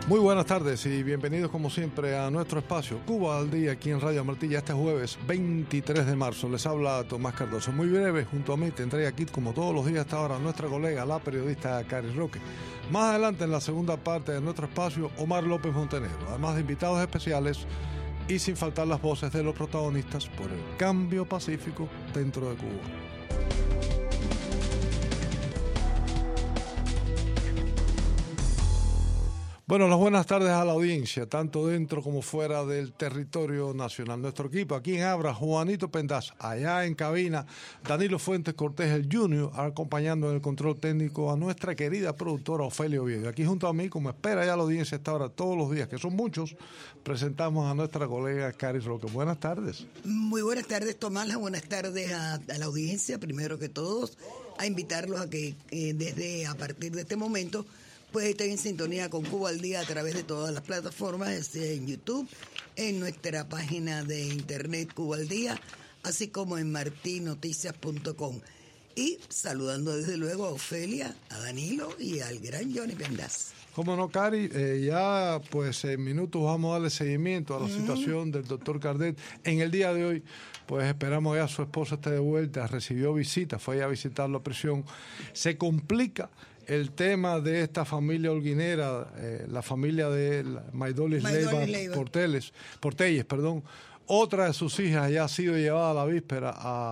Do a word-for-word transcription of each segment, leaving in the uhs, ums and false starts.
Muy buenas tardes y bienvenidos como siempre a nuestro espacio Cuba al Día aquí en Radio Martilla este jueves veintitrés de marzo. Les habla Tomás Cardoso. Muy breve, junto a mí tendré aquí como todos los días hasta ahora nuestra colega, la periodista Cari Roque. Más adelante en la segunda parte de nuestro espacio, Omar López Montenegro, además de invitados especiales y sin faltar las voces de los protagonistas por el cambio pacífico dentro de Cuba. Bueno, las buenas tardes a la audiencia, tanto dentro como fuera del territorio nacional. Nuestro equipo, aquí en Abra, Juanito Pendaz, allá en cabina, Danilo Fuentes Cortés, el Junior, acompañando en el control técnico a nuestra querida productora Ofelia Oviedo. Aquí junto a mí, como espera ya la audiencia hasta ahora todos los días, que son muchos, presentamos a nuestra colega Cari Roque. Buenas tardes. Muy buenas tardes, Tomás. Buenas tardes a, a la audiencia, primero que todos, a invitarlos a que eh, desde a partir de este momento pues estén en sintonía con Cuba al Día a través de todas las plataformas, en YouTube, en nuestra página de internet Cuba al Día, así como en marti noticias punto com. Y saludando desde luego a Ofelia, a Danilo y al gran Johnny Pendaz. Como no, Cari, eh, ya pues en minutos vamos a darle seguimiento a la mm. situación del doctor Cardet. En el día de hoy, pues esperamos ya su esposa esté de vuelta, recibió visita, fue a visitarlo a prisión. Se complica el tema de esta familia holguinera, eh, la familia de Maidolis Leiva, Leiva. Porteles, Portelles, perdón. Otra de sus hijas ya ha sido llevada a la víspera,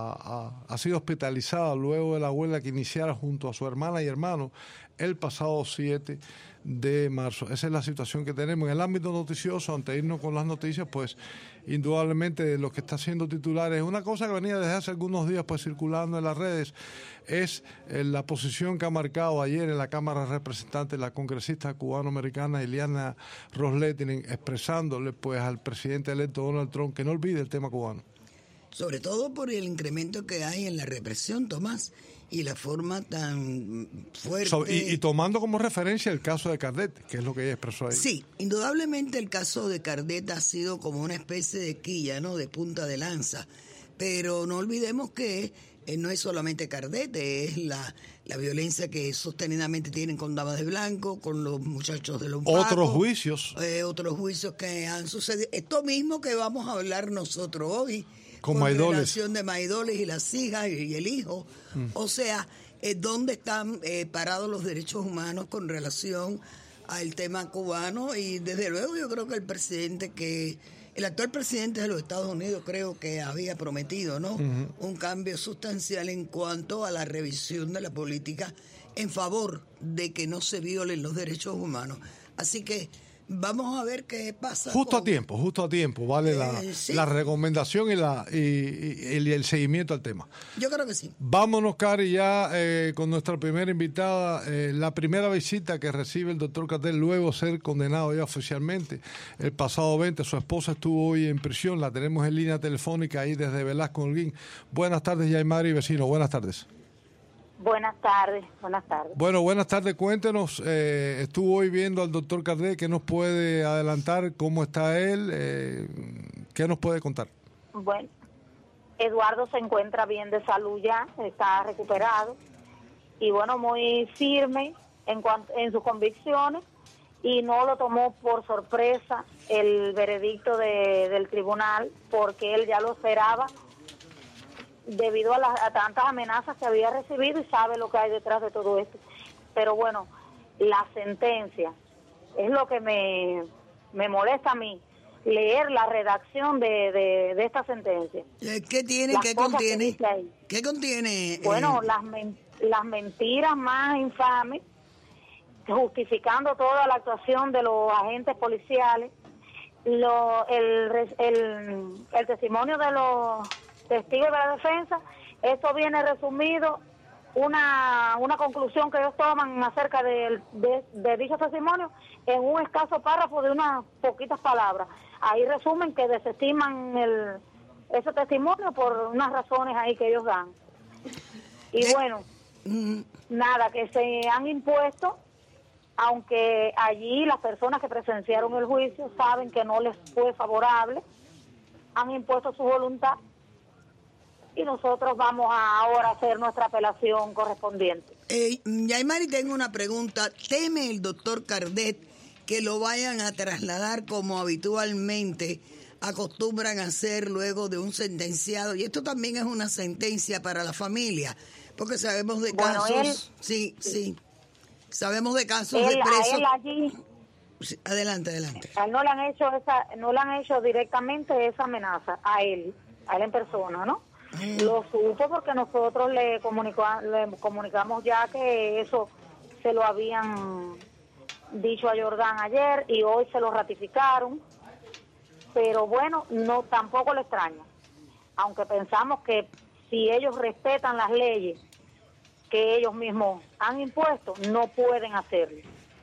a, a, ha sido hospitalizada luego de la huelga que iniciara junto a su hermana y hermano el pasado siete de marzo. Esa es la situación que tenemos. En el ámbito noticioso, antes de irnos con las noticias, pues indudablemente lo que está siendo titular es una cosa que venía desde hace algunos días pues circulando en las redes, es eh, la posición que ha marcado ayer en la Cámara de Representantes la congresista cubano-americana Ileana Ros-Lehtinen, expresándole pues al presidente electo Donald Trump que no olvide el tema cubano. Sobre todo por el incremento que hay en la represión, Tomás, y la forma tan fuerte. So, y, y tomando como referencia el caso de Cardet, que es lo que ella expresó ahí. Sí, indudablemente el caso de Cardet ha sido como una especie de quilla, ¿no?, de punta de lanza. Pero no olvidemos que eh, no es solamente Cardet, es la, la violencia que sostenidamente tienen con damas de blanco, con los muchachos de los Otros juicios. Eh, otros juicios que han sucedido. Esto mismo que vamos a hablar nosotros hoy. Con, con Maidolis. relación de Maidolis y las hijas y el hijo. Mm. O sea, eh, ¿dónde están eh, parados los derechos humanos con relación al tema cubano? Y desde luego yo creo que el presidente que... El actual presidente de los Estados Unidos creo que había prometido, ¿no?, uh-huh. un cambio sustancial en cuanto a la revisión de la política en favor de que no se violen los derechos humanos. Así que vamos a ver qué pasa. Justo con... a tiempo, justo a tiempo, vale eh, la, ¿sí? la recomendación y, la, y, y, y el seguimiento al tema. Yo creo que sí. Vámonos, Cari, ya eh, con nuestra primera invitada, eh, la primera visita que recibe el doctor Cardet luego de ser condenado ya oficialmente. El pasado veinte, su esposa estuvo hoy en prisión, la tenemos en línea telefónica ahí desde Velasco, Holguín. Buenas tardes, Yaimari vecino, buenas tardes. Buenas tardes, buenas tardes. Bueno, buenas tardes, cuéntenos, eh, estuvo hoy viendo al doctor Cardet, ¿qué nos puede adelantar? ¿Cómo está él? Eh, ¿Qué nos puede contar? Bueno, Eduardo se encuentra bien de salud ya, está recuperado y bueno, muy firme en, cuanto, en sus convicciones y no lo tomó por sorpresa el veredicto de, del tribunal porque él ya lo esperaba debido a, las, a tantas amenazas que había recibido y sabe lo que hay detrás de todo esto. Pero bueno, la sentencia es lo que me, me molesta a mí, leer la redacción de, de, de esta sentencia. ¿Qué tiene? ¿Qué contiene? Que ¿Qué contiene? Bueno, eh... las, men, las mentiras más infames, justificando toda la actuación de los agentes policiales, lo, el, el, el testimonio de los testigos de la defensa. Esto viene resumido, una una conclusión que ellos toman acerca de, de, de dicho testimonio en un escaso párrafo de unas poquitas palabras. Ahí resumen que desestiman el ese testimonio por unas razones ahí que ellos dan. Y bueno, nada, que se han impuesto, aunque allí las personas que presenciaron el juicio saben que no les fue favorable, han impuesto su voluntad y nosotros vamos a ahora a hacer nuestra apelación correspondiente. Eh, Yaimari, tengo una pregunta. ¿Teme el doctor Cardet que lo vayan a trasladar como habitualmente acostumbran a hacer luego de un sentenciado. Y esto también es una sentencia para la familia, porque sabemos de bueno, casos, él, sí, sí, sabemos de casos él, de presos. A él allí, sí, adelante, adelante. A él no le han hecho esa, no le han hecho directamente esa amenaza a él, a él en persona, ¿no? Mm. Lo supo porque nosotros le, comunicó, le comunicamos ya que eso se lo habían dicho a Jordán ayer y hoy se lo ratificaron. Pero bueno, no tampoco le extraña, aunque pensamos que si ellos respetan las leyes que ellos mismos han impuesto, no pueden hacerlo.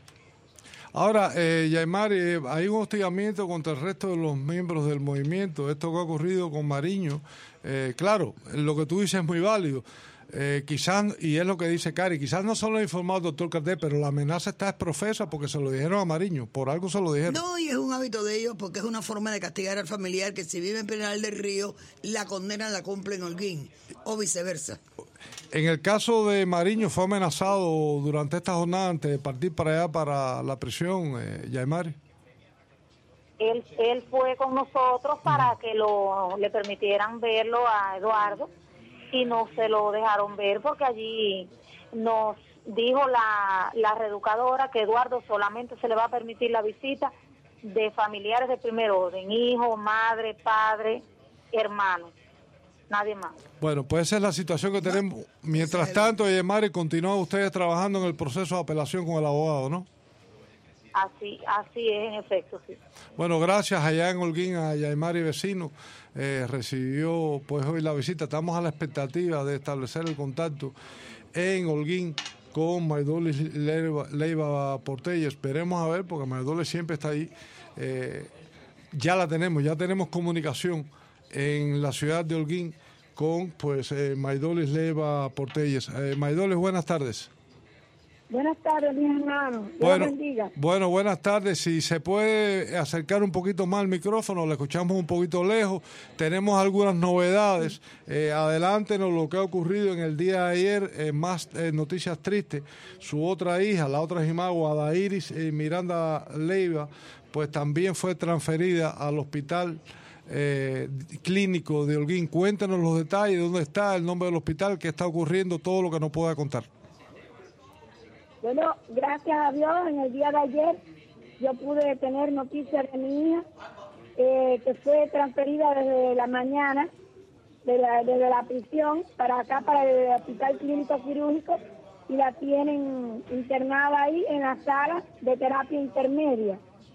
Ahora, eh, Yaimari, eh, hay un hostigamiento contra el resto de los miembros del movimiento, esto que ha ocurrido con Mariño, eh, claro, lo que tú dices es muy válido. Eh, quizás, y es lo que dice Cari, quizás no solo ha informado el doctor Cardet, pero la amenaza está exprofesa porque se lo dijeron a Mariño, por algo se lo dijeron. No, y es un hábito de ellos porque es una forma de castigar al familiar que si vive en Penal del Río, la condena la cumple en Holguín, o viceversa. En el caso de Mariño, ¿fue amenazado durante esta jornada antes de partir para allá, para la prisión, eh, Yaimari? Él, él fue con nosotros para que lo le permitieran verlo a Eduardo, y no se lo dejaron ver porque allí nos dijo la, la reeducadora que Eduardo solamente se le va a permitir la visita de familiares de primer orden, hijo, madre, padre, hermano, nadie más. Bueno, pues esa es la situación que tenemos. Mientras tanto, Yaimari, continúan ustedes trabajando en el proceso de apelación con el abogado, ¿no? Así, así es, en efecto, sí. Bueno, gracias allá en Holguín a Yaimari Vecino. Eh, recibió pues hoy la visita. Estamos a la expectativa de establecer el contacto en Holguín con Maydolis Leiva, Leiva Portella. Esperemos a ver, porque Maydolis siempre está ahí. Eh, ya la tenemos, ya tenemos comunicación en la ciudad de Holguín con pues eh, Maydolis Leiva Portella. Eh, Maydolis, buenas tardes. Buenas tardes, mis hermanos. Dios Bueno, bendiga. bueno, buenas tardes. Si se puede acercar un poquito más al micrófono, le escuchamos un poquito lejos. Tenemos algunas novedades. Eh, adelántenos lo que ha ocurrido en el día de ayer. Eh, más eh, noticias tristes. Su otra hija, la otra Jimagua, Adairis eh, Miranda Leiva, pues también fue transferida al hospital eh, clínico de Holguín. Cuéntenos los detalles, dónde está, el nombre del hospital, qué está ocurriendo, todo lo que nos pueda contar. Bueno, gracias a Dios, en el día de ayer yo pude tener noticias de mi hija, eh, que fue transferida desde la mañana, de la, desde la prisión, para acá, para el Hospital Clínico Quirúrgico, y la tienen internada ahí en la sala de terapia intermedia.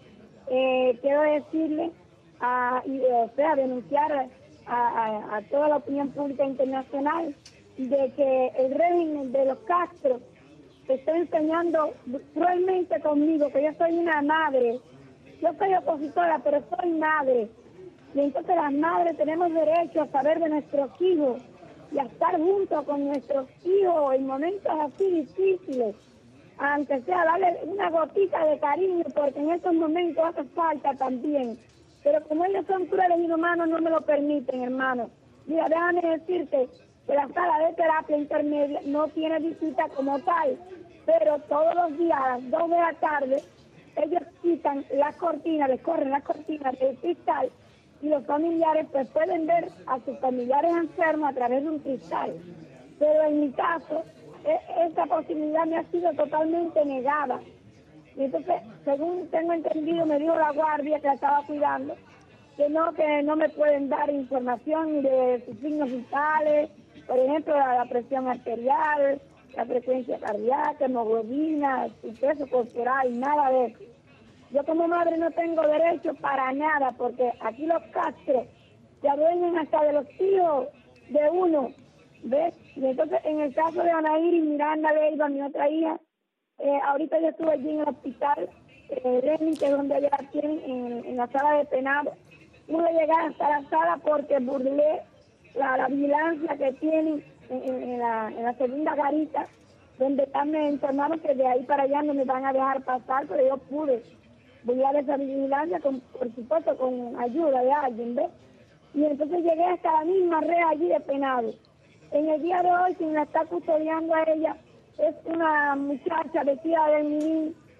Eh, quiero decirle, a, y, o sea, denunciar a, a, a toda la opinión pública internacional de que el régimen de los Castro está enseñando cruelmente conmigo, que yo soy una madre. Yo soy opositora, pero soy madre. Y entonces las madres tenemos derecho a saber de nuestros hijos y a estar juntos con nuestros hijos en momentos así difíciles. Aunque sea darle una gotita de cariño, porque en estos momentos hace falta también. Pero como ellos son crueles y humanos, no me lo permiten, hermano. Mira, déjame decirte que la sala de terapia intermedia no tiene visita como tal, pero todos los días a las dos de la tarde ellos quitan las cortinas, les corren las cortinas del cristal y los familiares pues pueden ver a sus familiares enfermos a través de un cristal. Pero en mi caso, e- esa posibilidad me ha sido totalmente negada. Y entonces, según tengo entendido, me dijo la guardia que la estaba cuidando, que no, que no me pueden dar información de sus signos vitales, por ejemplo, la, la presión arterial, la frecuencia cardíaca, hemoglobina, su peso corporal, nada de eso. Yo como madre no tengo derecho para nada, porque aquí los Castro se adueñan hasta de los hijos de uno, ¿ves? Y entonces, en el caso de Anaíris Miranda Leiva, mi otra hija, eh, ahorita yo estuve allí en el hospital, eh, Lenin, que es donde ella la tienen, en, en la sala de penado. Pude llegar hasta la sala porque burlé la, la vigilancia que tienen en, en, en, la, en la segunda garita, donde ya me informaron que de ahí para allá no me van a dejar pasar, pero yo pude burlar esa vigilancia, con, por supuesto, con ayuda de alguien, ¿ves? Y entonces llegué hasta la misma red allí de penado. En el día de hoy, quien la está custodiando a ella es una muchacha vestida de mini,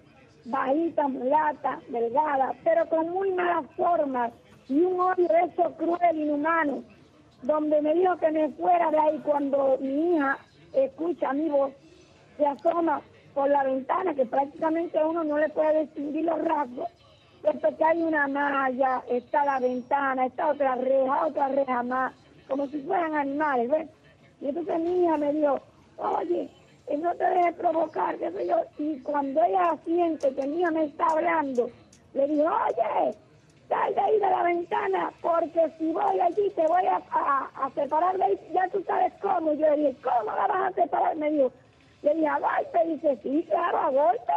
bajita, mulata, delgada, pero con muy malas formas y un odio de eso cruel, inhumano, donde me dijo que me fuera de ahí cuando mi hija escucha mi voz, se asoma por la ventana, que prácticamente uno no le puede distinguir los rasgos, porque hay una malla, está la ventana, está otra reja, otra reja más, como si fueran animales, ¿ves? Y entonces mi hija me dijo, oye, no te dejes provocar, qué sé yo. Y cuando ella siente que mi hija me está hablando, le digo, oye, sal de ahí de la ventana, porque si voy allí te voy a, a, a separar de ahí, ya tú sabes cómo. Yo le dije, ¿cómo la vas a separar? Me dijo, le dije, a golpe. Dice, sí, claro, a golpe,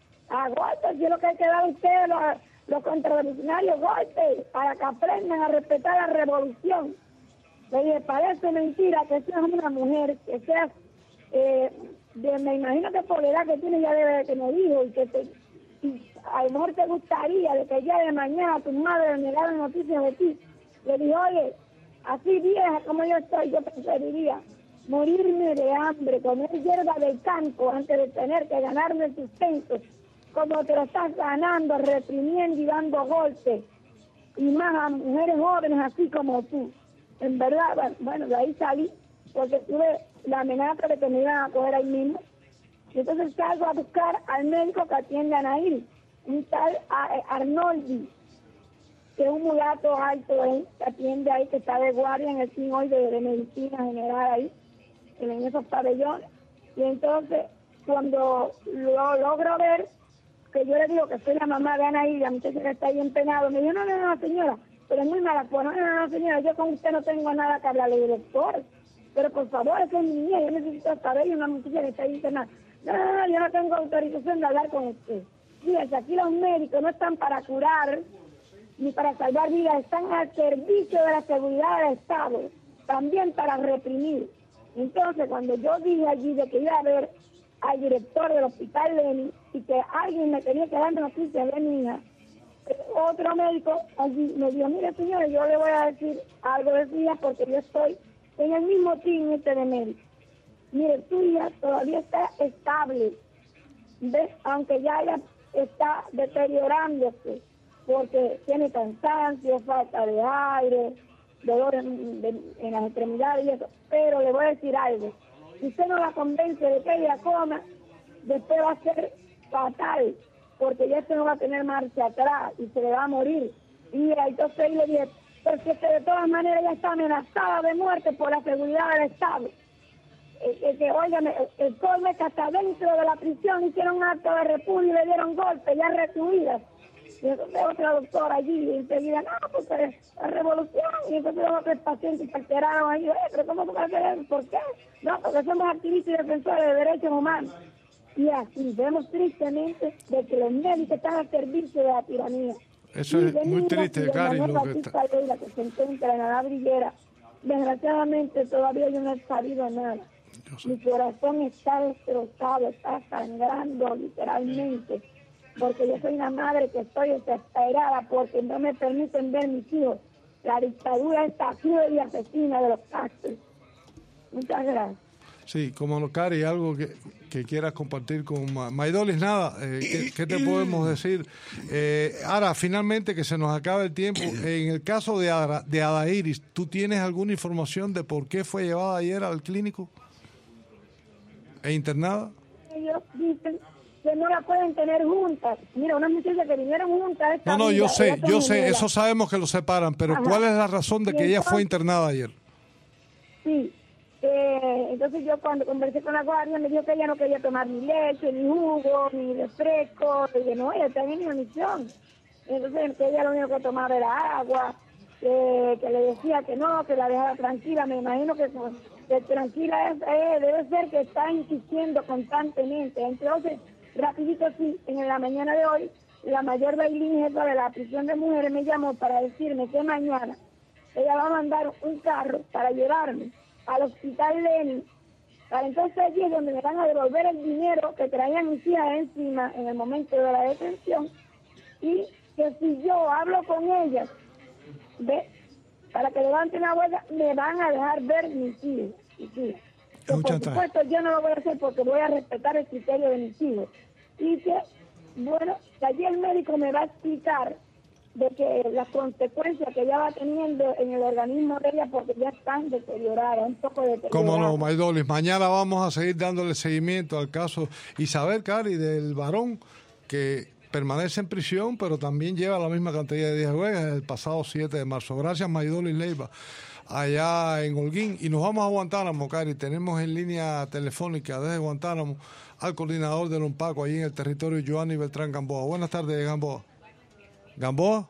a golpe, si es lo que hay que dar a ustedes, los, los contrarrevolucionarios, golpe, para que aprendan a respetar la revolución. Le dije, parece mentira que seas una mujer, que seas, eh, de, me imagino que por la edad que tienes ya debe de tener hijos, y que te, y a lo mejor te gustaría de que el día de mañana tu madre me diera noticias de ti. Le dije, oye, así vieja como yo estoy, yo preferiría morirme de hambre, comer hierba del campo antes de tener que ganarme el sustento, como te lo estás ganando, reprimiendo y dando golpes, y más a mujeres jóvenes así como tú. En verdad, bueno, de ahí salí, porque tuve la amenaza de que me iban a coger ahí mismo. Y entonces salgo a buscar al médico que atiende a Nair, un tal Arnoldi, que es un mulato alto ahí, que atiende ahí, que está de guardia en el team hoy de, de medicina general ahí, en esos pabellones. Y entonces, cuando lo logro ver, que yo le digo que soy la mamá de Anaí, la muchacha que está ahí empeñado, me dijo, no, no, no, señora, pero es muy mala, pues no, no, no, señora, yo con usted no tengo nada que hablarle, director, pero por favor, esa es mi niña, yo necesito saber, y una muchacha que está ahí internada, no, no, no, yo no tengo autorización de hablar con usted. Fíjense, aquí los médicos no están para curar, ni para salvar vidas, están al servicio de la seguridad del Estado, también para reprimir. Entonces, cuando yo dije allí de que iba a ver al director del hospital Lenin y que alguien me tenía que dar noticias de mi hija, otro médico allí me dijo, mire señora, yo le voy a decir algo de su hija porque yo estoy en el mismo team este de médico. Mire, su hija todavía está estable, ¿ves? Aunque ya ella está deteriorándose porque tiene cansancio, falta de aire, dolor en, de, en las extremidades y eso, pero le voy a decir algo, si usted no la convence de que ella coma, después va a ser fatal, porque ya usted no va a tener marcha atrás y se le va a morir. Y entonces le dije, pero si es que de todas maneras ella está amenazada de muerte por la seguridad del Estado. Eh, eh, que, óigame, el colmo es que hasta dentro de la prisión hicieron un acto de repudio y le dieron golpes, ya recluidas. Y entonces otra doctora allí, y enseguida, no, porque la revolución, y entonces los otros pacientes se alteraron ahí, eh, pero ¿cómo tú vas a hacer? ¿Por qué? No, porque somos activistas y defensores de derechos humanos. Y así vemos tristemente de que los médicos están al servicio de la tiranía. Eso y es muy triste, Cari, lo que está... Leila, que se encuentra en la brillera, desgraciadamente todavía yo no he sabido nada. Mi corazón está destrozado, está sangrando literalmente, porque yo soy una madre que estoy desesperada porque no me permiten ver mis hijos. La dictadura está cruel y asesina de los Castro. Muchas gracias. Sí, como lo, Cari, algo que, que quieras compartir con Ma Maidolis, nada, eh, ¿qué, ¿qué te podemos decir? Eh, ahora, finalmente, que se nos acaba el tiempo, en el caso de, Ada, de Adairis, ¿tú tienes alguna información de por qué fue llevada ayer al clínico e internada? Ellos dicen que no la pueden tener juntas. Mira, unas muchachas que vinieron juntas. No, no, vida, yo sé, yo sé, gemelas. eso sabemos que lo separan, pero Ajá. ¿cuál es la razón de que Y ella entonces, fue internada ayer? Sí, eh, entonces yo cuando conversé con la guardia me dijo que ella no quería tomar ni leche, ni jugo, ni refresco, y que no, ella está en inanición. Entonces que ella lo único que tomaba era agua, que, que le decía que no, que la dejara tranquila. Me imagino que, que tranquila es, eh, debe ser que está insistiendo constantemente. Entonces, rapidito sí, en la mañana de hoy, la mayor Bailín, jefa de la prisión de mujeres, me llamó para decirme que mañana ella va a mandar un carro para llevarme al hospital Lenin, para entonces allí es donde me van a devolver el dinero que traían mis hijas encima en el momento de la detención, y que si yo hablo con ellas, ¿ve? Para que levanten la huelga, me van a dejar ver mis hijos. Mis hijos. Que, por supuesto, yo no lo voy a hacer porque voy a respetar el criterio de mis hijos. Y que bueno, que allí el médico me va a explicar de que las consecuencias que ella va teniendo en el organismo de ella, porque ya están deterioradas, un poco deterioradas. Cómo no, Maydolis, mañana vamos a seguir dándole seguimiento al caso Isabel Cari, del varón que permanece en prisión, pero también lleva la misma cantidad de días de huelga el pasado siete de marzo. Gracias, Maydolis Leiva, allá en Holguín. Y nos vamos a Guantánamo, Cari. Tenemos en línea telefónica desde Guantánamo al coordinador del ONPACO allí en el territorio, Joanny Beltrán Gamboa. Buenas tardes, Gamboa. ¿Gamboa?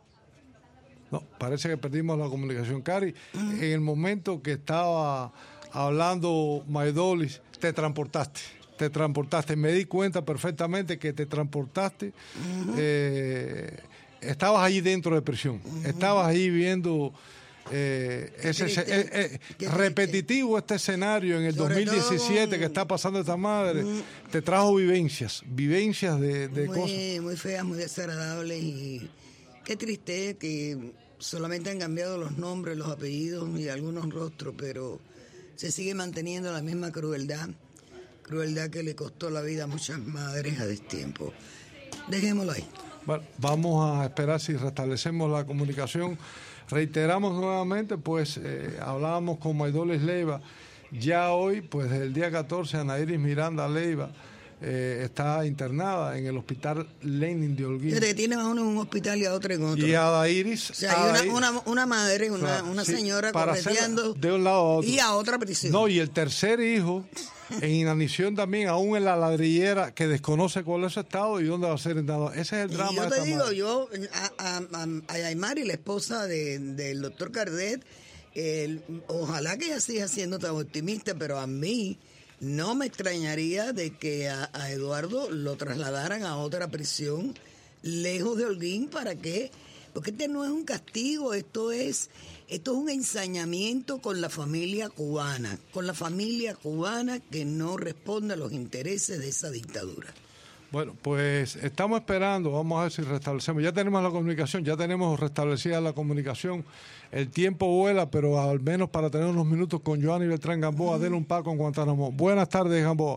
No, parece que perdimos la comunicación, Cari. Uh-huh. En el momento que estaba hablando Maydolis, te transportaste. Te transportaste. Me di cuenta perfectamente que te transportaste. Uh-huh. Eh, estabas allí dentro de prisión. Uh-huh. Estabas ahí viendo eh, ese eh, eh, repetitivo este escenario en el Sobre dos mil diecisiete todo, que está pasando esta madre. Uh-huh. Te trajo vivencias, vivencias de, de muy, cosas. Muy feas, muy desagradables y qué triste que solamente han cambiado los nombres, los apellidos y algunos rostros, pero se sigue manteniendo la misma crueldad, crueldad que le costó la vida a muchas madres a destiempo. Dejémoslo ahí. Bueno, vamos a esperar si restablecemos la comunicación. Reiteramos nuevamente, pues eh, hablábamos con Maydolis Leiva. Ya hoy, pues desde el día catorce, Ana Iris Miranda Leiva Eh, está internada en el hospital Lenin de Holguín. Que tiene a uno en un hospital y a otro en otro. Y Ada Iris. O sea, hay una, una, una madre, una, claro, una sí, señora correteando de un lado a otro. Y a otra prisión. No, y el tercer hijo en inanición también, aún en la ladrillera, que desconoce cuál es su estado y dónde va a ser internado. Ese es el drama. Y yo de te esta digo, madre. yo, a, a, a Yaimari, la esposa de, del doctor Cardet, el, ojalá que ella siga siendo tan optimista, pero a mí no me extrañaría de que a, a Eduardo lo trasladaran a otra prisión lejos de Holguín. ¿Para qué? Porque este no es un castigo, esto es esto es un ensañamiento con la familia cubana, con la familia cubana que no responde a los intereses de esa dictadura. Bueno, pues estamos esperando, vamos a ver si restablecemos. Ya tenemos la comunicación, ya tenemos restablecida la comunicación. El tiempo vuela, pero al menos para tener unos minutos con Joanny Beltrán Gamboa, del ONPACO en Guantánamo. Buenas tardes, Gamboa.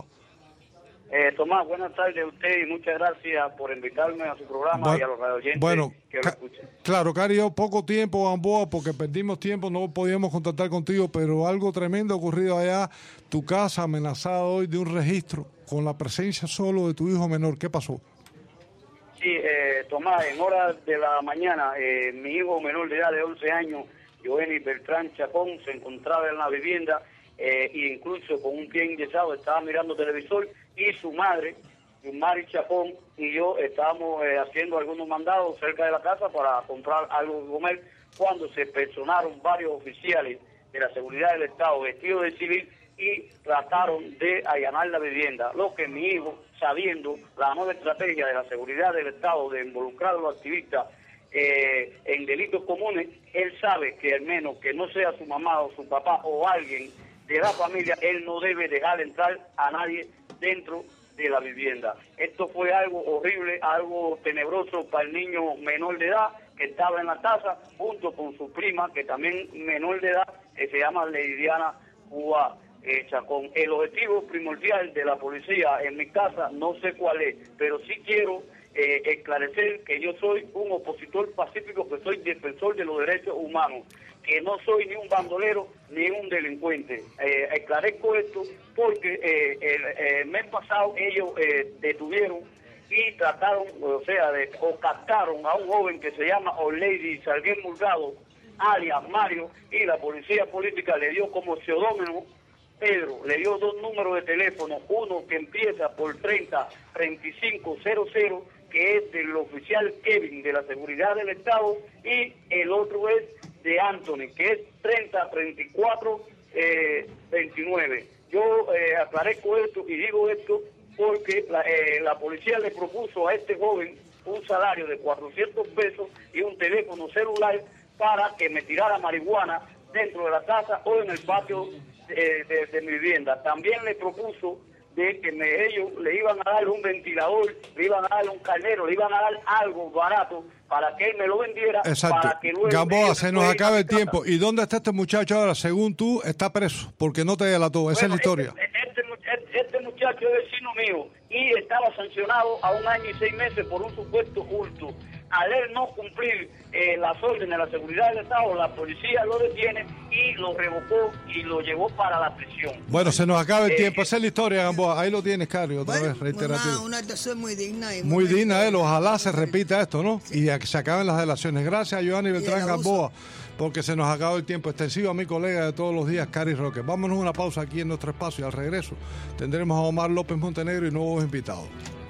Eh, Tomás, buenas tardes a usted y muchas gracias por invitarme a su programa bueno, y a los radioyentes bueno, que lo escuchen. Claro, Cari, poco tiempo, Gamboa, porque perdimos tiempo, no podíamos contactar contigo, pero algo tremendo ha ocurrido allá. Tu casa amenazada hoy de un registro con la presencia solo de tu hijo menor. ¿Qué pasó? Sí, eh, Tomás, en horas de la mañana, eh, mi hijo menor de edad de once años, Joanny Beltrán Chacón, se encontraba en la vivienda eh, e incluso con un pie enyesado, estaba mirando televisor, y su madre, Mari Chacón, y yo estábamos eh, haciendo algunos mandados cerca de la casa para comprar algo de comer, cuando se personaron varios oficiales de la seguridad del Estado vestidos de civil y trataron de allanar la vivienda, lo que mi hijo, sabiendo la nueva estrategia de la seguridad del Estado de involucrar a los activistas eh, en delitos comunes, él sabe que al menos que no sea su mamá o su papá o alguien de la familia, él no debe dejar entrar a nadie dentro de la vivienda. Esto fue algo horrible, algo tenebroso para el niño menor de edad que estaba en la casa junto con su prima, que también menor de edad, que se llama Leidiana Cuba eh, Chacón. El objetivo primordial de la policía en mi casa no sé cuál es, pero sí quiero eh, esclarecer que yo soy un opositor pacífico, que soy defensor de los derechos humanos, que no soy ni un bandolero ni un delincuente. Eh, esclarezco esto porque eh, el, el mes pasado ellos eh, detuvieron y trataron, o sea, de, o captaron a un joven que se llama Orlady Salguén Murgado, alias Mario, y la policía política le dio como seudónimo Pedro, le dio dos números de teléfono, uno que empieza por treinta treinta y cinco cero cero, que es del oficial Kevin de la Seguridad del Estado, y el otro es de Anthony, que es treinta treinta y cuatro veintinueve. Yo eh, aclarezco esto y digo esto porque la, eh, la policía le propuso a este joven un salario de cuatrocientos pesos y un teléfono celular para que me tirara marihuana dentro de la casa o en el patio de, de, de mi vivienda. También le propuso de que me, ellos le iban a dar un ventilador, le iban a dar un carnero, le iban a dar algo barato para que él me lo vendiera. Exacto. Para que luego Gamboa, se nos acaba el tiempo. ¿Y dónde está este muchacho ahora? Según tú, está preso, porque no te delató. Esa bueno, es la historia. Este, este, este, este muchacho es vecino mío y estaba sancionado a un año y seis meses por un supuesto hurto. Al él no cumplir eh, las órdenes de la seguridad del Estado, la policía lo detiene y lo revocó y lo llevó para la prisión. Bueno, se nos acaba el Eh, tiempo. Esa es la historia, Gamboa. Ahí lo tienes, Cari, otra Bueno, vez, reiterativo. una, una actuación muy digna. Y Muy digna, meritoria. él. Ojalá se repita esto, ¿no? Y a que se acaben las delaciones. Gracias, Joanny Beltrán el abuso. Gamboa, porque se nos acabó el tiempo. Extensivo a mi colega de todos los días, Cari Roque. Vámonos a una pausa aquí en nuestro espacio y al regreso tendremos a Omar López Montenegro y nuevos invitados.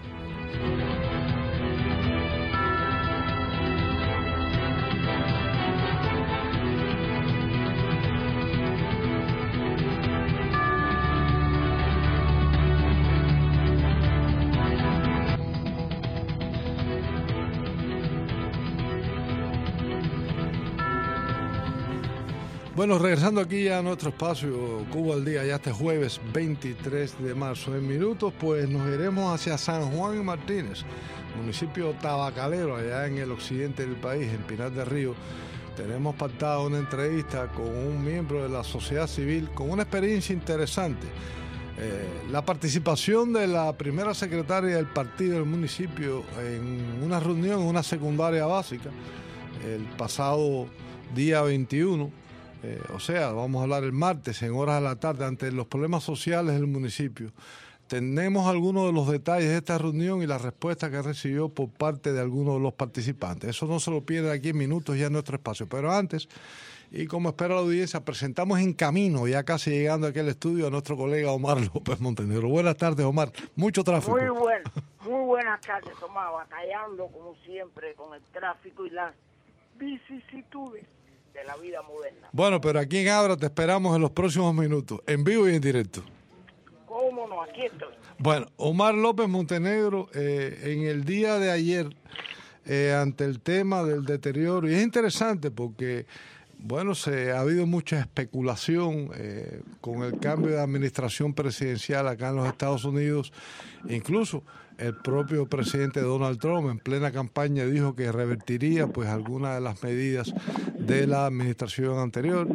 Bueno, regresando aquí a nuestro espacio Cuba al Día, ya este jueves veintitrés de marzo. En minutos, pues nos iremos hacia San Juan y Martínez, municipio tabacalero allá en el occidente del país, en Pinar del Río. Tenemos pactada una entrevista con un miembro de la sociedad civil con una experiencia interesante. Eh, la participación de la primera secretaria del partido del municipio en una reunión en una secundaria básica el pasado día veintiuno. Eh, o sea, vamos a hablar el martes en horas de la tarde ante los problemas sociales del municipio. Tenemos algunos de los detalles de esta reunión y la respuesta que recibió por parte de algunos de los participantes. Eso no se lo pierdan aquí en minutos ya en nuestro espacio. Pero antes, y como espera la audiencia, presentamos en camino, ya casi llegando aquí al estudio, a nuestro colega Omar López Montenegro. Buenas tardes, Omar. Mucho tráfico. Muy bueno, muy buenas tardes, Tomás. Batallando como siempre con el tráfico y las vicisitudes de la vida moderna. Bueno, pero aquí en Abra te esperamos en los próximos minutos, en vivo y en directo. ¿Cómo no? Aquí estoy. Bueno, Omar López Montenegro, eh, en el día de ayer, eh, ante el tema del deterioro, y es interesante porque, bueno, se ha habido mucha especulación eh, con el cambio de administración presidencial acá en los Estados Unidos, incluso el propio presidente Donald Trump en plena campaña dijo que revertiría pues algunas de las medidas de la administración anterior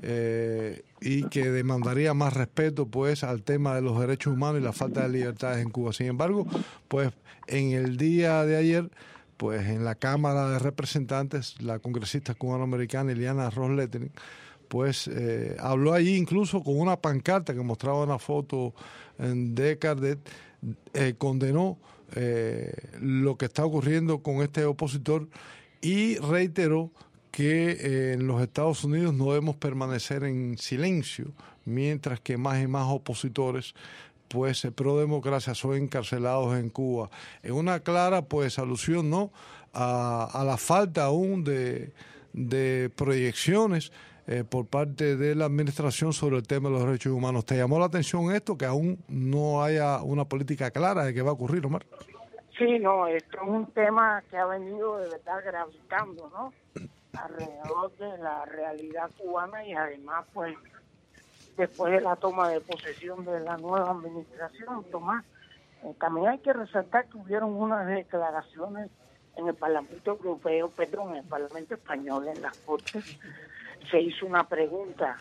eh, y que demandaría más respeto pues al tema de los derechos humanos y la falta de libertades en Cuba. Sin embargo, pues en el día de ayer, pues en la Cámara de Representantes, la congresista cubanoamericana Ileana Ros-Lehtinen, pues eh, habló allí incluso con una pancarta que mostraba una foto de Cardet. Eh, condenó eh, lo que está ocurriendo con este opositor y reiteró que eh, en los Estados Unidos no debemos permanecer en silencio mientras que más y más opositores pues pro democracia son encarcelados en Cuba, en una clara pues alusión no a, a la falta aún de, de proyecciones Eh, por parte de la administración sobre el tema de los derechos humanos. ¿Te llamó la atención esto, que aún no haya una política clara de qué va a ocurrir, Omar? Sí, no, esto es un tema que ha venido de verdad gravitando, ¿no? Alrededor de la realidad cubana y además, pues, después de la toma de posesión de la nueva administración, Tomás, eh, también hay que resaltar que hubieron unas declaraciones en el Parlamento Europeo, perdón, en el Parlamento Español, en las Cortes. Se hizo una pregunta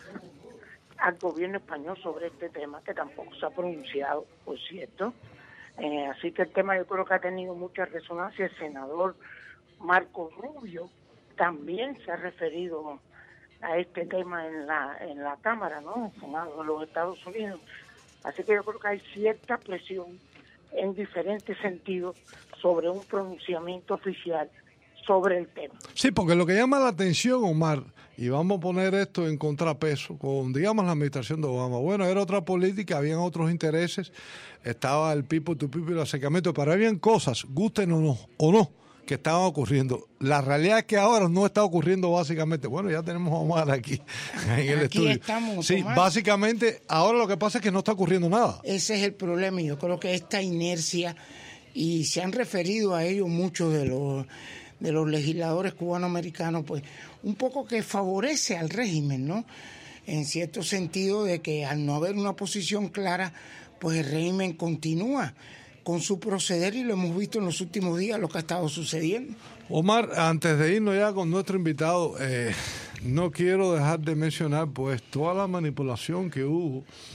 al gobierno español sobre este tema, que tampoco se ha pronunciado, por cierto. Eh, así que el tema yo creo que ha tenido mucha resonancia. El senador Marco Rubio también se ha referido a este tema en la en la Cámara, ¿no? En el Senado de los Estados Unidos. Así que yo creo que hay cierta presión en diferentes sentidos sobre un pronunciamiento oficial sobre el tema. Sí, porque lo que llama la atención, Omar, y vamos a poner esto en contrapeso con, digamos, la administración de Obama. Bueno, era otra política, habían otros intereses, estaba el people to people y el acercamiento, pero habían cosas, gusten o no, o no, que estaban ocurriendo. La realidad es que ahora no está ocurriendo básicamente. Bueno, ya tenemos a Omar aquí en el aquí estudio. Estamos, sí, Tomás. Básicamente, ahora lo que pasa es que no está ocurriendo nada. Ese es el problema y yo creo que esta inercia, y se han referido a ello muchos de los de los legisladores cubanoamericanos, pues un poco que favorece al régimen, ¿no? En cierto sentido de que al no haber una posición clara, pues el régimen continúa con su proceder y lo hemos visto en los últimos días lo que ha estado sucediendo. Omar, antes de irnos ya con nuestro invitado, eh, no quiero dejar de mencionar pues toda la manipulación que hubo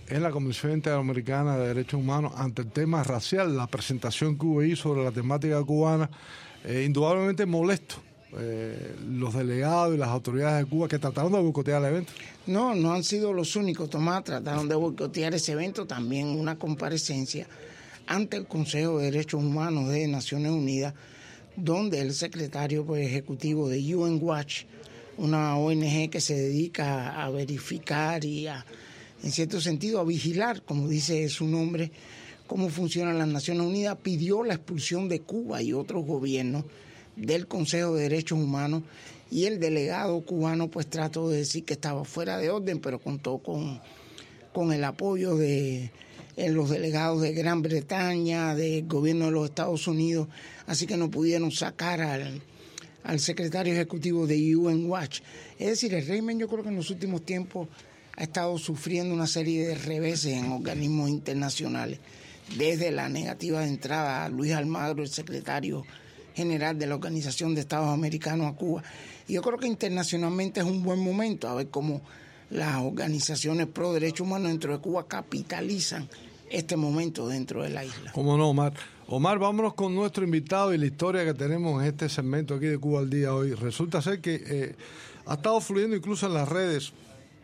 en la Comisión Interamericana de Derechos Humanos ante el tema racial. La presentación que hubo ahí sobre la temática cubana, eh, indudablemente molesto. Eh, los delegados y las autoridades de Cuba que trataron de boicotear el evento. No, no han sido los únicos, Tomás, trataron de boicotear ese evento, también una comparecencia ante el Consejo de Derechos Humanos de Naciones Unidas, donde el secretario pues, ejecutivo de U N Watch, una O N G que se dedica a verificar y a, en cierto sentido, a vigilar, como dice su nombre, cómo funcionan las Naciones Unidas, pidió la expulsión de Cuba y otros gobiernos del Consejo de Derechos Humanos, y el delegado cubano pues trató de decir que estaba fuera de orden, pero contó con, con el apoyo de eh, los delegados de Gran Bretaña, del gobierno de los Estados Unidos, así que no pudieron sacar al, al secretario ejecutivo de U N Watch. Es decir, el régimen yo creo que en los últimos tiempos ha estado sufriendo una serie de reveses en organismos internacionales, desde la negativa de entrada a Luis Almagro, el secretario general de la Organización de Estados Americanos a Cuba. Y yo creo que internacionalmente es un buen momento a ver cómo las organizaciones pro derechos humanos dentro de Cuba capitalizan este momento dentro de la isla. ¿Cómo no, Omar? Omar, vámonos con nuestro invitado y la historia que tenemos en este segmento aquí de Cuba al Día hoy. Resulta ser que eh, ha estado fluyendo incluso en las redes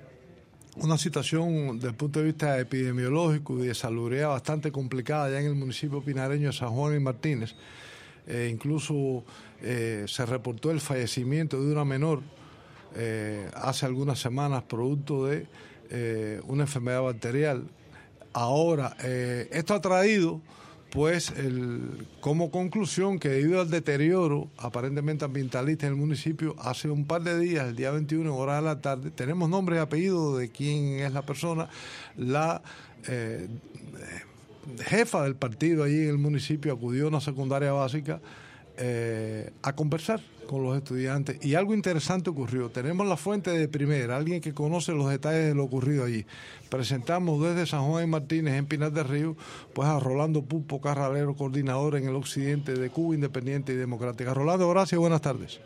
una situación desde el punto de vista epidemiológico y de salubridad bastante complicada ya en el municipio pinareño de San Juan y Martínez. Eh, incluso eh, se reportó el fallecimiento de una menor eh, hace algunas semanas producto de eh, una enfermedad bacterial. Ahora, eh, esto ha traído pues el, como conclusión que debido al deterioro aparentemente ambientalista en el municipio, hace un par de días, el día veintiuno, horas de la tarde, tenemos nombre y apellido de quién es la persona, la eh, jefa del partido allí en el municipio acudió a una secundaria básica eh, a conversar con los estudiantes, y algo interesante ocurrió. Tenemos la fuente de primera, alguien que conoce los detalles de lo ocurrido allí. Presentamos desde San Juan y Martínez en Pinar del Río pues a Rolando Pulpo Carralero, coordinador en el occidente de Cuba Independiente y Democrática. Rolando, gracias, buenas tardes.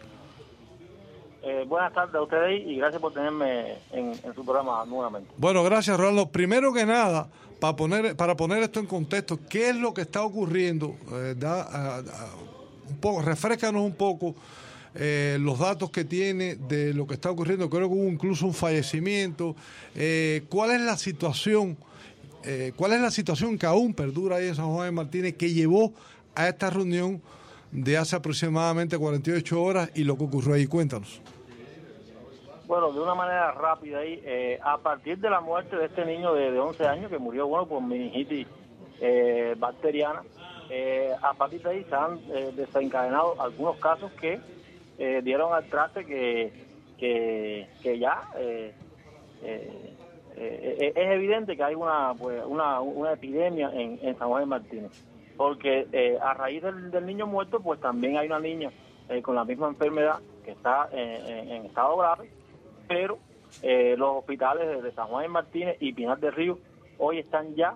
Eh, buenas tardes a ustedes y gracias por tenerme en, en su programa nuevamente. Bueno, gracias, Rolando. Primero que nada, para poner para poner esto en contexto, ¿qué es lo que está ocurriendo? Eh, da, a, a, un poco, refrescanos un poco eh, los datos que tiene de lo que está ocurriendo. Creo que hubo incluso un fallecimiento. Eh, ¿Cuál es la situación? Eh, ¿Cuál es la situación que aún perdura ahí en San Juan de Martínez que llevó a esta reunión de hace aproximadamente cuarenta y ocho horas y lo que ocurrió ahí? Cuéntanos. Bueno, de una manera rápida ahí, eh, a partir de la muerte de este niño de, de once años que murió, bueno, por meningitis eh, bacteriana, eh, a partir de ahí se han eh, desencadenado algunos casos que eh, dieron al traste que, que, que ya eh, eh, eh, es evidente que hay una, pues, una, una epidemia en, en San Juan de Martínez, porque eh, a raíz del, del niño muerto, pues también hay una niña eh, con la misma enfermedad que está en, en, en estado grave, pero eh, los hospitales de San Juan de Martínez y Pinar del Río hoy están ya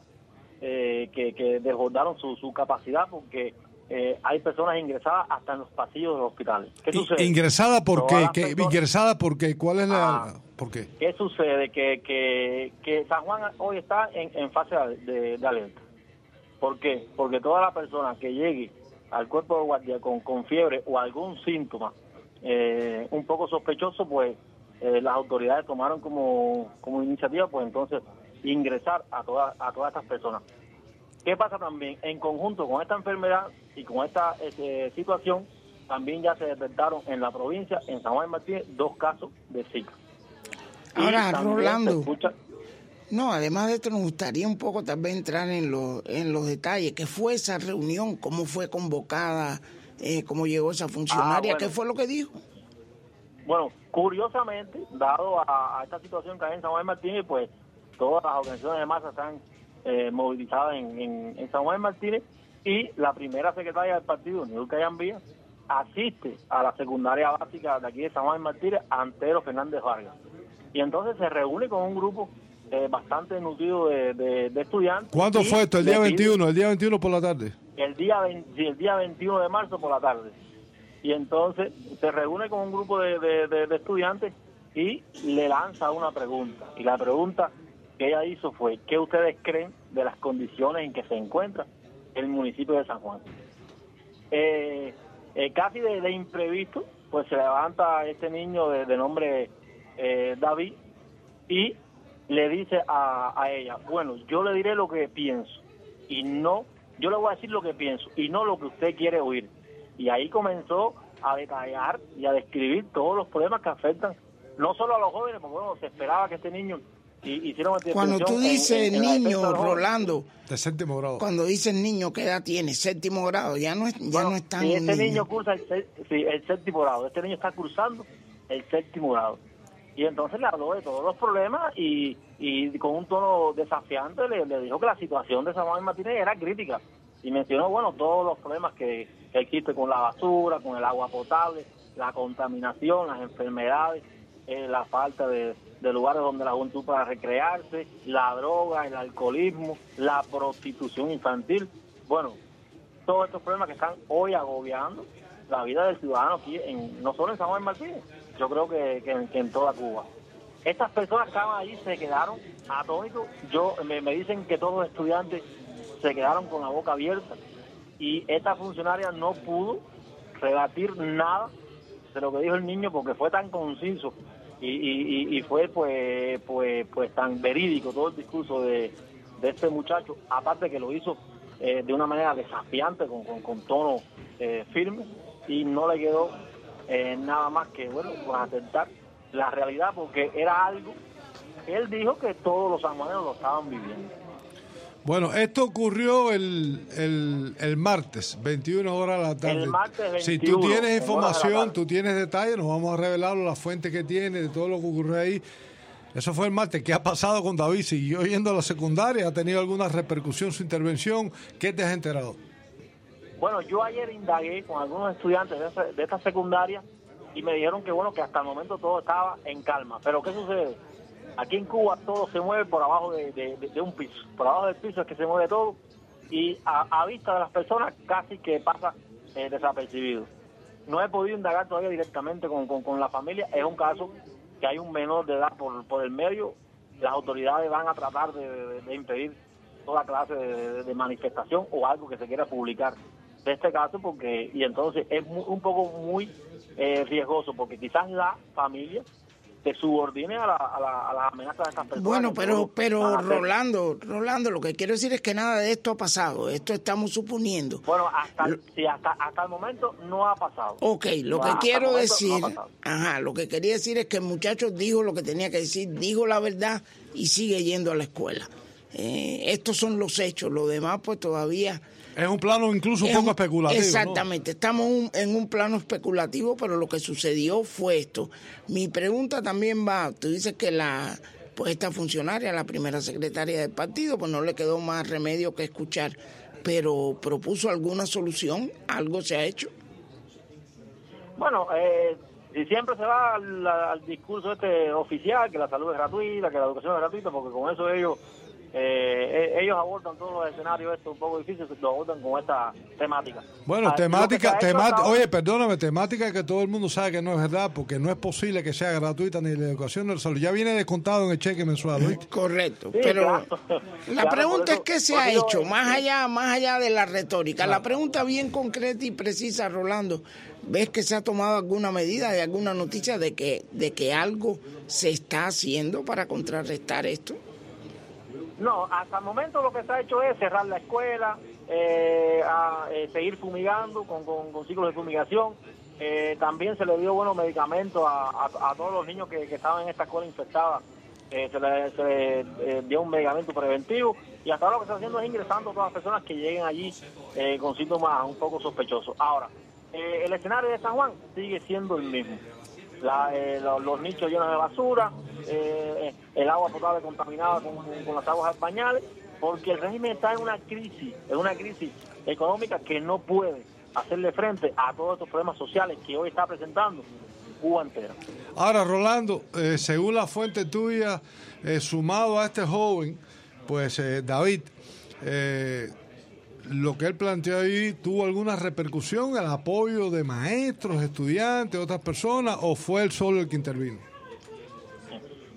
eh, que, que desbordaron su, su capacidad, porque eh, hay personas ingresadas hasta en los pasillos de los hospitales. ¿Qué sucede? ¿Ingresada por qué? ¿Qué? Personas, ¿Ingresada por qué? ¿Cuál es la...? Ah, ¿Por qué? ¿Qué sucede? Que, que, que San Juan hoy está en, en fase de, de alerta. ¿Por qué? Porque toda la persona que llegue al cuerpo de guardia con, con fiebre o algún síntoma eh, un poco sospechoso, pues eh, las autoridades tomaron como, como iniciativa, pues entonces ingresar a todas a todas estas personas. ¿Qué pasa también? En conjunto con esta enfermedad y con esta eh, situación, también ya se detectaron en la provincia, en San Juan de Martínez, dos casos de Zika. Ahora, Rolando, escucha... no, además de esto nos gustaría un poco tal vez entrar en, lo, en los detalles. ¿Qué fue esa reunión? ¿Cómo fue convocada? Eh, ¿Cómo llegó esa funcionaria? Ah, bueno. ¿Qué fue lo que dijo? Bueno, curiosamente, dado a, a esta situación que hay en San Juan de Martínez, pues todas las organizaciones de masa están eh, movilizadas en, en, en San Juan de Martínez, y la primera secretaria del partido, Niurka Yambía, asiste a la secundaria básica de aquí de San Juan de Martínez, Antero Fernández Vargas. Y entonces se reúne con un grupo eh, bastante nutrido de, de, de estudiantes. ¿Cuándo fue esto? ¿El día veintiuno? ¿El día veintiuno por la tarde? El día, veinte, el día veintiuno de marzo por la tarde. Y entonces se reúne con un grupo de, de, de, de estudiantes y le lanza una pregunta. Y la pregunta que ella hizo fue: ¿qué ustedes creen de las condiciones en que se encuentra el municipio de San Juan? Eh, eh, casi de, de imprevisto, pues se levanta este niño de, de nombre eh, David y le dice a, a ella: bueno, yo le diré lo que pienso y no, yo le voy a decir lo que pienso y no lo que usted quiere oír. Y ahí comenzó a detallar y a describir todos los problemas que afectan no solo a los jóvenes, porque bueno, se esperaba que este niño hiciera una Cuando tú dices en, en, en niño, Rolando, de séptimo grado. Cuando dices niño, ¿qué edad tiene? Séptimo grado, ya no es, ya bueno, no es tan sí, este niño. niño cursa el, sí, el séptimo grado, este niño está cursando el séptimo grado. Y entonces le habló de todos los problemas y, y con un tono desafiante le, le dijo que la situación de San Juan Martínez era crítica. Y mencionó, bueno, todos los problemas que, que existen con la basura, con el agua potable, la contaminación, las enfermedades, eh, la falta de, de lugares donde la juventud pueda recrearse, la droga, el alcoholismo, la prostitución infantil. Bueno, todos estos problemas que están hoy agobiando la vida del ciudadano aquí, en, no solo en San Juan Martínez, yo creo que, que, que en toda Cuba. Estas personas que estaban allí se quedaron atónitos. Yo me, me dicen que todos los estudiantes se quedaron con la boca abierta y esta funcionaria no pudo rebatir nada de lo que dijo el niño porque fue tan conciso y, y, y fue pues pues pues tan verídico todo el discurso de, de este muchacho, aparte que lo hizo eh, de una manera desafiante, con, con, con tono eh, firme, y no le quedó eh, nada más que, bueno, pues aceptar la realidad, porque era algo que él dijo que todos los sanjuaneros lo estaban viviendo. Bueno, esto ocurrió el, el, el martes, veintiuna horas de la tarde. El martes veintiuno. Si tú tienes información, tú tienes detalles, nos vamos a revelar la fuente que tiene de todo lo que ocurrió ahí. Eso fue el martes. ¿Qué ha pasado con David? ¿Siguió yendo a la secundaria? ¿Ha tenido alguna repercusión su intervención? ¿Qué te has enterado? Bueno, yo ayer indagué con algunos estudiantes de, esa, de esta secundaria y me dijeron que, bueno, que hasta el momento todo estaba en calma. Pero ¿qué sucede? Aquí en Cuba todo se mueve por abajo de, de, de un piso. Por abajo del piso es que se mueve todo y a, a vista de las personas casi que pasa eh, desapercibido. No he podido indagar todavía directamente con, con, con la familia. Es un caso que hay un menor de edad por, por el medio. Las autoridades van a tratar de, de, de impedir toda clase de, de manifestación o algo que se quiera publicar de este caso, porque y entonces es muy, un poco muy eh, riesgoso, porque quizás la familia se subordine a la, a la, a las amenazas de estas personas. Bueno, pero pero Rolando, Rolando, lo que quiero decir es que nada de esto ha pasado. Esto estamos suponiendo. Bueno, hasta lo, sí, hasta hasta el momento no ha pasado. Ok, lo no, que quiero decir, no ajá, lo que quería decir es que el muchacho dijo lo que tenía que decir, dijo la verdad y sigue yendo a la escuela. Eh, estos son los hechos, lo demás pues todavía... Es un plano incluso un poco especulativo. Exactamente, ¿no? Estamos un, en un plano especulativo, pero lo que sucedió fue esto. Mi pregunta también va, tú dices que la pues esta funcionaria, la primera secretaria del partido, pues no le quedó más remedio que escuchar, pero ¿propuso alguna solución? ¿Algo se ha hecho? Bueno, eh, y siempre se va al, al discurso este oficial, que la salud es gratuita, que la educación es gratuita, porque con eso ellos... Eh, ellos abordan todos los escenarios estos un poco difíciles, lo abordan con esta temática. Bueno, ah, temática, temática oye, perdóname, temática que todo el mundo sabe que no es verdad, porque no es posible que sea gratuita ni la educación ni la salud. Ya viene descontado en el cheque mensual, ¿no? Correcto, sí, pero claro. la claro, pregunta eso, es qué se ha eso, hecho, eso, más allá, más allá de la retórica. Claro. La pregunta bien concreta y precisa, Rolando, ¿ves que se ha tomado alguna medida, hay alguna noticia de que, de que algo se está haciendo para contrarrestar esto? No, hasta el momento lo que se ha hecho es cerrar la escuela, eh, a, eh, seguir fumigando con, con, con ciclos de fumigación. Eh, también se le dio buenos medicamentos a, a, a todos los niños que, que estaban en esta escuela infectada. Eh, se le, se le eh, dio un medicamento preventivo y hasta ahora lo que se está haciendo es ingresando a todas las personas que lleguen allí eh, con síntomas un poco sospechosos. Ahora, eh, el escenario de San Juan sigue siendo el mismo. La, eh, los, los nichos llenos de basura, eh, el agua potable contaminada con, con las aguas pañales, porque el régimen está en una crisis, en una crisis económica que no puede hacerle frente a todos estos problemas sociales que hoy está presentando Cuba entera. Ahora, Rolando, eh, según la fuente tuya, eh, sumado a este joven, pues eh, David, eh, lo que él planteó ahí, ¿tuvo alguna repercusión, el apoyo de maestros, estudiantes, otras personas, o fue él solo el que intervino?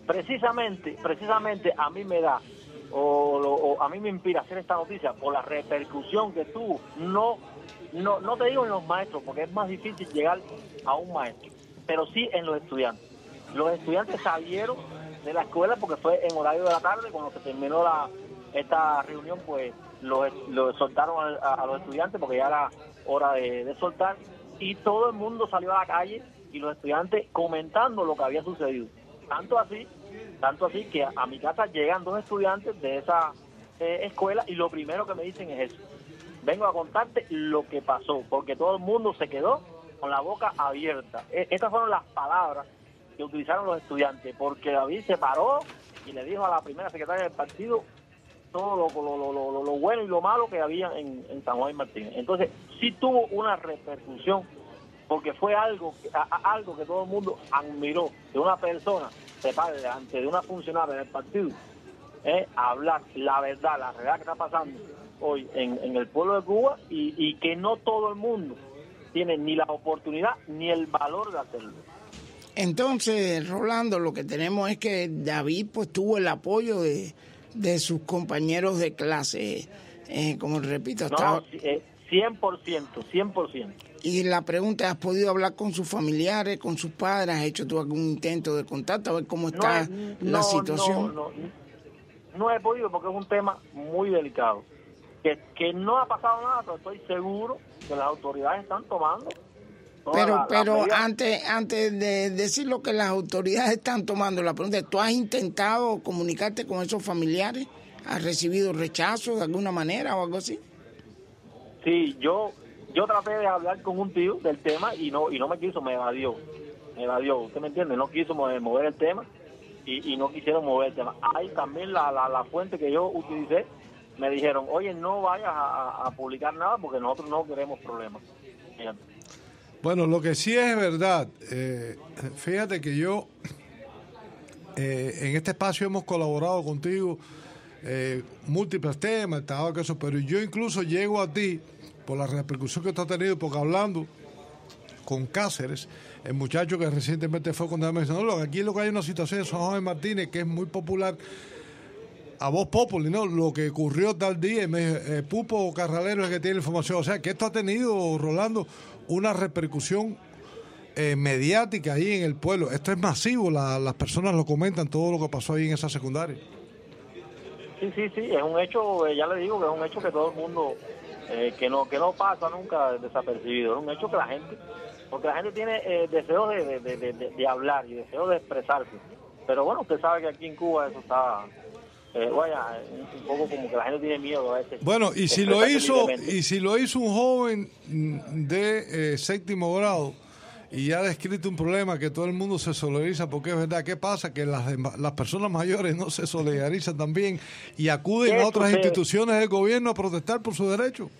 precisamente, precisamente a mí me da, o, lo, o a mí me inspira hacer esta noticia por la repercusión que tuvo, no, no, no te digo en los maestros, porque es más difícil llegar a un maestro, pero sí en los estudiantes. Los estudiantes salieron de la escuela porque fue en horario de la tarde, cuando se terminó la esta reunión, pues los, los soltaron a, a los estudiantes porque ya era hora de, de soltar, y todo el mundo salió a la calle y los estudiantes comentando lo que había sucedido. Tanto así, tanto así que a, a mi casa llegan dos estudiantes de esa eh, escuela y lo primero que me dicen es eso: vengo a contarte lo que pasó, porque todo el mundo se quedó con la boca abierta. E- estas fueron las palabras que utilizaron los estudiantes, porque David se paró y le dijo a la primera secretaria del partido todo lo, lo, lo, lo, lo bueno y lo malo que había en, en San Juan y Martínez. Entonces sí tuvo una repercusión, porque fue algo, a, a, algo que todo el mundo admiró, de una persona se pare delante de una funcionaria del partido, eh, a hablar la verdad, la realidad que está pasando hoy en, en el pueblo de Cuba, y, y que no todo el mundo tiene ni la oportunidad ni el valor de hacerlo. Entonces, Rolando, lo que tenemos es que David pues tuvo el apoyo de, de sus compañeros de clase, eh, como repito, estaba... No, eh, cien por ciento, cien por ciento. Y la pregunta, ¿has podido hablar con sus familiares, con sus padres? ¿Has hecho tú algún intento de contacto a ver cómo está no, la no, situación? No, no, no he podido porque es un tema muy delicado. Que, que no ha pasado nada, pero estoy seguro que las autoridades están tomando. Pero, la, pero la antes, antes de decir lo que las autoridades están tomando, la pregunta es, ¿tú has intentado comunicarte con esos familiares? ¿Has recibido rechazo de alguna manera o algo así? Sí, yo yo traté de hablar con un tío del tema y no y no me quiso, me evadió. Me evadió, ¿usted me entiende? No quiso mover el tema y, y no quisieron mover el tema. Hay también la, la, la fuente que yo utilicé, me dijeron, oye, no vayas a, a publicar nada porque nosotros no queremos problemas. Fíjate. Bueno, lo que sí es verdad, eh, fíjate que yo eh, en este espacio hemos colaborado contigo eh, múltiples temas, estaba que eso, pero yo incluso llego a ti por la repercusión que tú has tenido, porque hablando con Cáceres, el muchacho que recientemente fue condenado, me dice, no, aquí lo que hay una situación en San Juan Martínez que es muy popular, a voz populi, ¿no? Lo que ocurrió tal día, y me dijo, eh, Pupo Carralero es el que tiene información, o sea, que esto ha tenido, Rolando, una repercusión eh, mediática ahí en el pueblo. Esto es masivo, la, las personas lo comentan, todo lo que pasó ahí en esa secundaria. Sí, sí, sí, es un hecho, eh, ya le digo que es un hecho que todo el mundo, eh, que no que no pasa nunca desapercibido, es un hecho que la gente, porque la gente tiene eh, deseo de, de, de, de, de hablar y deseo de expresarse, pero bueno, usted sabe que aquí en Cuba eso está... Eh, vaya, un poco como que la gente tiene miedo a veces. Bueno, y si lo hizo y si lo hizo un joven de eh, séptimo grado y ya ha descrito un problema que todo el mundo se solidariza, porque es verdad, ¿qué pasa? Que las, las personas mayores no se solidarizan también y acuden a otras sucede? instituciones del gobierno a protestar por sus derechos.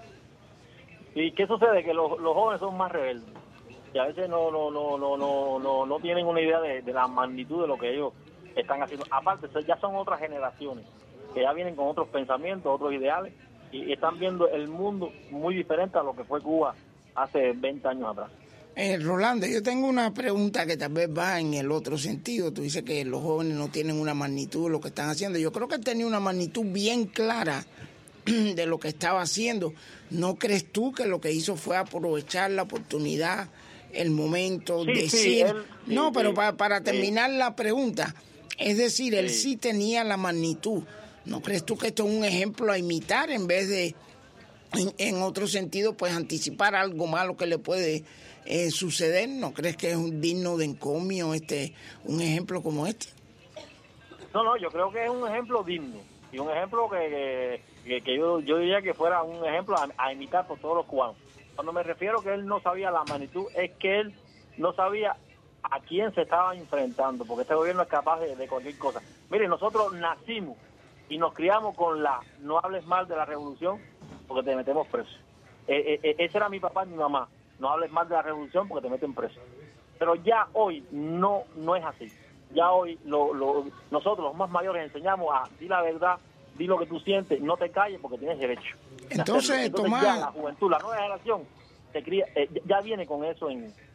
¿Y qué sucede? Que los, los jóvenes son más rebeldes y a veces no no no no no no, no tienen una idea de, de la magnitud de lo que ellos están haciendo. Aparte, ya son otras generaciones que ya vienen con otros pensamientos, otros ideales, y están viendo el mundo muy diferente a lo que fue Cuba hace veinte años atrás. Eh, Rolando, yo tengo una pregunta que tal vez va en el otro sentido. Tú dices que los jóvenes no tienen una magnitud de lo que están haciendo. Yo creo que tenía una magnitud bien clara de lo que estaba haciendo. ¿No crees tú que lo que hizo fue aprovechar la oportunidad, el momento, sí, decir... Sí, él, sí, no, pero sí, para, para terminar sí. la pregunta... Es decir, él sí. sí tenía la magnitud. ¿No crees tú que esto es un ejemplo a imitar en vez de, en, en otro sentido, pues anticipar algo malo que le puede eh, suceder? ¿No crees que es un digno de encomio este, un ejemplo como este? No, no, yo creo que es un ejemplo digno y un ejemplo que, que, que yo, yo diría que fuera un ejemplo a, a imitar por todos los cubanos. Cuando me refiero que él no sabía la magnitud, es que él no sabía a quién se estaba enfrentando, porque este gobierno es capaz de, de cualquier cosa. Mire, nosotros nacimos y nos criamos con la no hables mal de la revolución porque te metemos preso. Eh, eh, ese era mi papá y mi mamá, no hables mal de la revolución porque te meten preso. Pero ya hoy no no es así. Ya hoy lo, lo, nosotros los más mayores enseñamos a di la verdad, di lo que tú sientes, no te calles porque tienes derecho. Entonces, Entonces Tomás... ya la juventud, la nueva generación, se cría, eh, ya viene con eso en...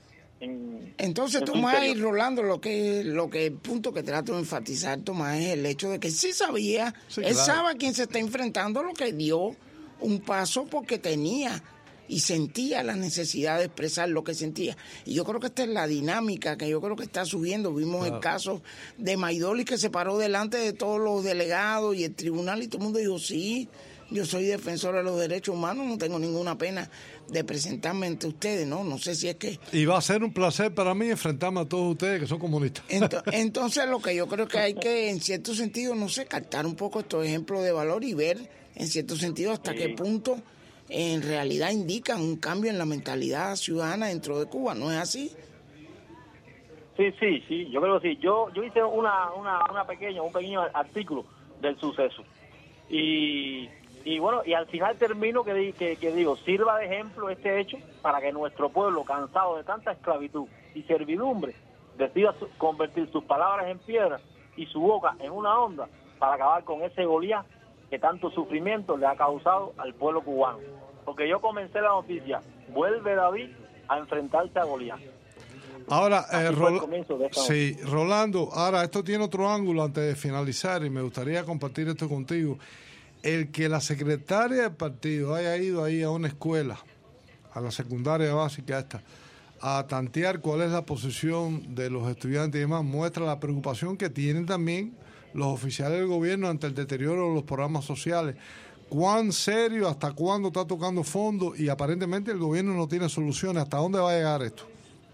en Entonces, en su Tomás y interior. Rolando, lo que lo que el punto que trato de enfatizar, Tomás, es el hecho de que sí sabía, Sí, él claro. sabe a quién se está enfrentando, lo que dio un paso porque tenía y sentía la necesidad de expresar lo que sentía. Y yo creo que esta es la dinámica que yo creo que está subiendo. Vimos Claro. el caso de Maidoli, que se paró delante de todos los delegados y el tribunal, y todo el mundo dijo, sí, yo soy defensor de los derechos humanos, no tengo ninguna pena de presentarme ante ustedes, ¿no? No sé si es que... Y va a ser un placer para mí enfrentarme a todos ustedes que son comunistas. Ento- Entonces, lo que yo creo que hay que, en cierto sentido, no sé, captar un poco estos ejemplos de valor y ver, en cierto sentido, hasta Sí. qué punto en realidad indican un cambio en la mentalidad ciudadana dentro de Cuba. ¿No es así? Sí, sí, sí, yo creo que sí. Yo yo hice una una una pequeña un pequeño artículo del suceso. Y y bueno, y al final termino que, di- que, que digo, sirva de ejemplo este hecho para que nuestro pueblo, cansado de tanta esclavitud y servidumbre, decida su- convertir sus palabras en piedra y su boca en una onda para acabar con ese Goliat que tanto sufrimiento le ha causado al pueblo cubano. Porque yo comencé la noticia, vuelve David a enfrentarse a Goliat. Ahora, eh, Así fue el Rol- comienzo de esta sí, Rolando, ahora esto tiene otro ángulo antes de finalizar y me gustaría compartir esto contigo. El que la secretaria del partido haya ido ahí a una escuela, a la secundaria básica esta, a tantear cuál es la posición de los estudiantes y demás, muestra la preocupación que tienen también los oficiales del gobierno ante el deterioro de los programas sociales. ¿Cuán serio, hasta cuándo está tocando fondo? Y aparentemente el gobierno no tiene soluciones. ¿Hasta dónde va a llegar esto?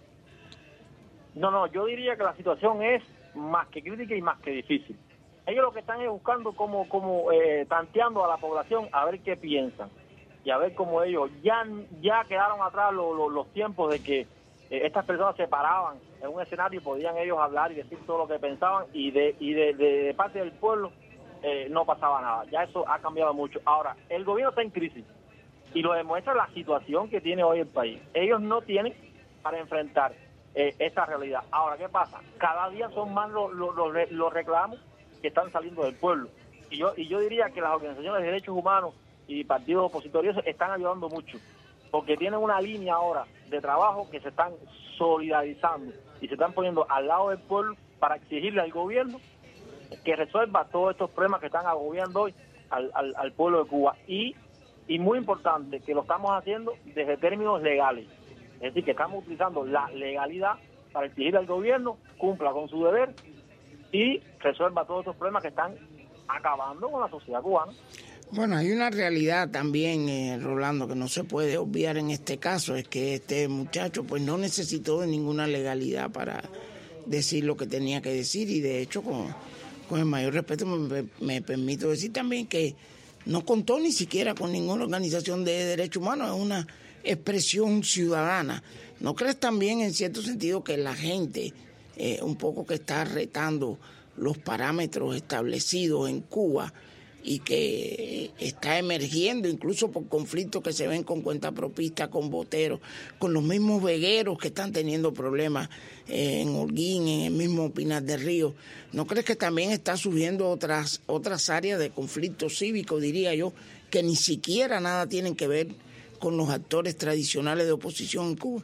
No, no, yo diría que la situación es más que crítica y más que difícil. Ellos lo que están es buscando como, como eh, tanteando a la población a ver qué piensan y a ver cómo ellos ya ya quedaron atrás lo- lo- los tiempos de que eh, estas personas se paraban en un escenario y podían ellos hablar y decir todo lo que pensaban y de y de, de- de parte del pueblo eh, no pasaba nada. Ya eso ha cambiado mucho. Ahora, el gobierno está en crisis y lo demuestra la situación que tiene hoy el país. Ellos no tienen para enfrentar eh, esta realidad. Ahora, ¿qué pasa? Cada día son más los, los, los re- los reclamos que están saliendo del pueblo. Y yo y yo diría que las organizaciones de derechos humanos y partidos opositores están ayudando mucho, porque tienen una línea ahora de trabajo que se están solidarizando y se están poniendo al lado del pueblo para exigirle al gobierno que resuelva todos estos problemas que están agobiando hoy al, al, al pueblo de Cuba. Y, y muy importante, que lo estamos haciendo desde términos legales. Es decir, que estamos utilizando la legalidad para exigir al gobierno cumpla con su deber y resuelva todos estos problemas que están acabando con la sociedad cubana. Bueno, hay una realidad también, eh, Rolando, que no se puede obviar en este caso, es que este muchacho pues no necesitó de ninguna legalidad para decir lo que tenía que decir y de hecho con, con el mayor respeto me, me permito decir también que no contó ni siquiera con ninguna organización de derechos humanos, es una expresión ciudadana. ¿No crees también en cierto sentido que la gente eh, un poco que está retando los parámetros establecidos en Cuba y que está emergiendo incluso por conflictos que se ven con cuentapropistas, con boteros, con los mismos vegueros que están teniendo problemas eh, en Holguín, en el mismo Pinar del Río? ¿No crees que también está surgiendo otras otras áreas de conflicto cívico, diría yo, que ni siquiera nada tienen que ver con los actores tradicionales de oposición en Cuba?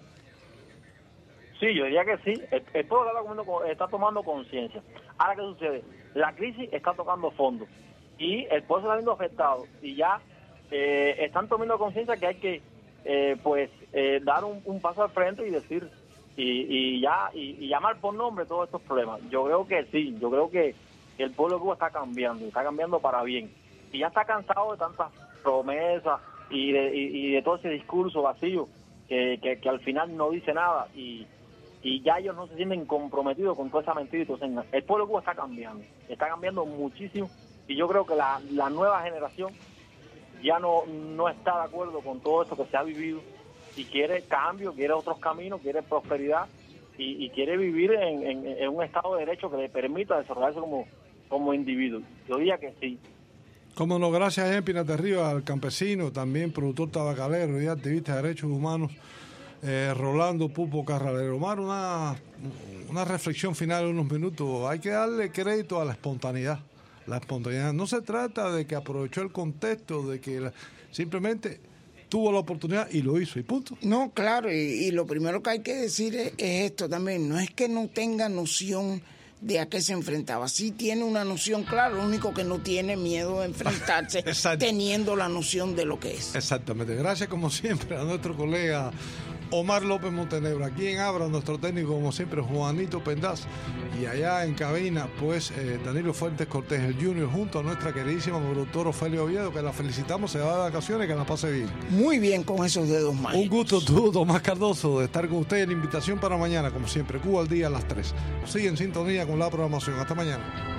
Sí, yo diría que sí. El, el pueblo está tomando, está tomando conciencia. Ahora, ¿qué sucede? La crisis está tocando fondo y el pueblo se está viendo afectado y ya eh, están tomando conciencia que hay que eh, pues eh, dar un, un paso al frente y decir y, y ya y, y llamar por nombre todos estos problemas. Yo creo que sí, yo creo que el pueblo de Cuba está cambiando, está cambiando para bien y ya está cansado de tantas promesas y de, y, y de todo ese discurso vacío que, que, que al final no dice nada y y ya ellos no se sienten comprometidos con toda esa mentira y todo ese engaño. El pueblo de Cuba está cambiando, está cambiando muchísimo y yo creo que la, la nueva generación ya no, no está de acuerdo con todo esto que se ha vivido y quiere cambio, quiere otros caminos, quiere prosperidad y, y quiere vivir en, en, en un estado de derecho que le permita desarrollarse como, como individuo. Yo diría que sí. Como no, gracias a Pinar del Río, al campesino, también productor tabacalero y activista de derechos humanos, Eh, Rolando Pupo Carralero. Omar, una, una reflexión final de unos minutos. Hay que darle crédito a la espontaneidad. La espontaneidad. No se trata de que aprovechó el contexto, de que la, simplemente tuvo la oportunidad y lo hizo, y punto. No, claro, y, y lo primero que hay que decir es, es esto también, no es que no tenga noción de a qué se enfrentaba, sí tiene una noción, claro, lo único que no tiene miedo de enfrentarse teniendo la noción de lo que es. Exactamente, gracias como siempre a nuestro colega Omar López Montenegro, aquí en Abra, nuestro técnico como siempre Juanito Pendaz, y allá en cabina pues eh, Danilo Fuentes Cortés, el Junior, junto a nuestra queridísima productora Ofelia Oviedo, que la felicitamos, se va de vacaciones, que la pase bien. Muy bien con esos dedos mágicos. Un gusto tú, Tomás Cardoso, de estar con ustedes. La invitación para mañana, como siempre, Cuba al día a las tres. Sigue en sintonía con la programación. Hasta mañana.